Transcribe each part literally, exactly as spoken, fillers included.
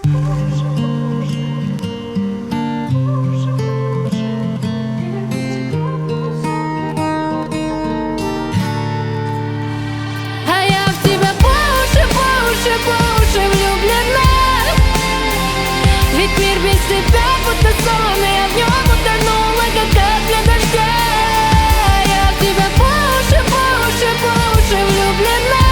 А я в тебя по уши, по уши, по уши влюблена. Ведь мир без тебя будто сон, и я в нем утонула, как капля дождя. Я в тебя по уши, по уши, по уши влюблена.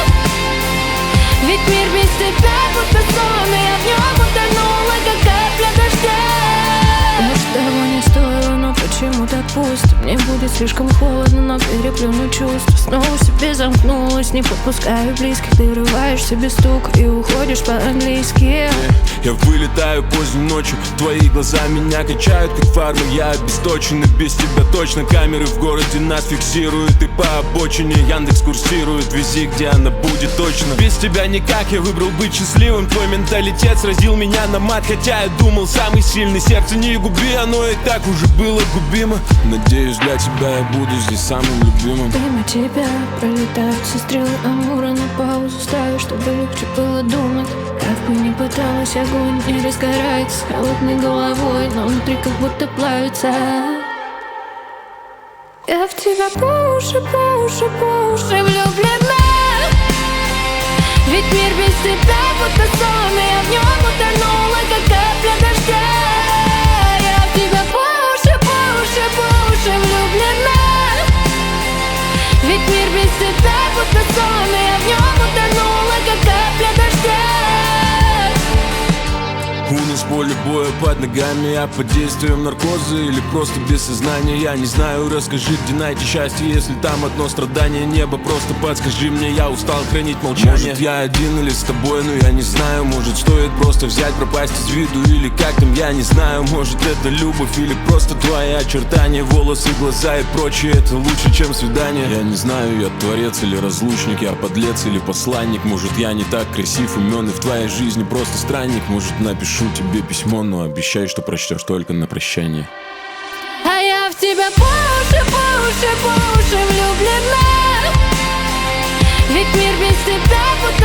Ведь мир без тебя будто сон, и я в нем утонула, как капля дождя. Может, того не стоило, но почему так пусто? Мне будет слишком холодно, но переплюну чувства. Снова в себе замкнулась, не подпускаю близких. Ты врываешься без стука и уходишь по-английски. Я вылетаю поздней ночью, твои глаза меня качают, как фармы. Я обесточен, и без тебя точно. Камеры в городе нас фиксируют, и по обочине Яндекс курсирует. Вези, где она будет точно. Без тебя никак, я выбрал быть счастливым. Твой менталитет сразил меня на мат, хотя я думал самый сильный. Сердце не губи, оно и так уже было губимо. Надеюсь, для тебя я буду здесь самым любимым. Мимо тебя пролетают все стрелы Амура. На паузу ставишь, чтобы легче было думать. Как бы ни пыталась, огонь не разгорается. С холодной головой, но внутри как будто плавится. Я в тебя по уши, по уши, по уши влюблена. Ведь мир без тебя будто сон, и я в нем утонула, как капля дождя. Я в тебя по уши, по уши, по уши влюблена. Ведь мир без тебя будто сон, и я в нем утонула, как капля дождя. У нас поле боя под ногами, я под действием наркоза или просто без сознания. Я не знаю, расскажи, где найти счастье, если там одно страдание. Небо, просто подскажи мне, я устал хранить молчание. Может, я один или с тобой, но я не знаю. Может, стоит просто взять, пропасть из виду, или как там, я не знаю. Может, это любовь или просто твои очертания, волосы, глаза и прочее. Это лучше, чем свидание. Я не знаю, я творец или разлучник, я подлец или посланник. Может, я не так красив, умен, и в твоей жизни просто странник. Может, напишу тебе письмо, но обещай, что прочтешь только на прощание. А я в тебя по уши, по уши, по уши влюблена. Ведь мир без тебя будто